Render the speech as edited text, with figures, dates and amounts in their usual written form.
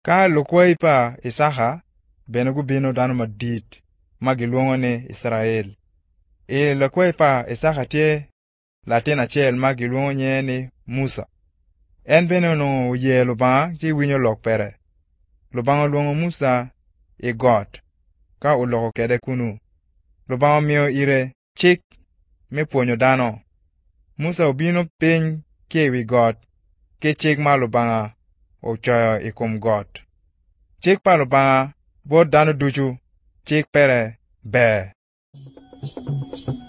Ka lukwai pa Isaka bene gubino dano madit ma giluongo ni Israel. Lukwai pa Isaka tye latin acel ma giluongo nye ni Musa. En bene oye Lubanga ci winyo lok pere. Lubanga oluongo Musa i got ka oloko kede kunu. Lubanga omiyo ire cik me pwonyo dano. Musa obino piny ki wi got ki cik ma Lubanga ocoyo i kom got. Cik pa Lubanga bot dano ducu cik pere ber.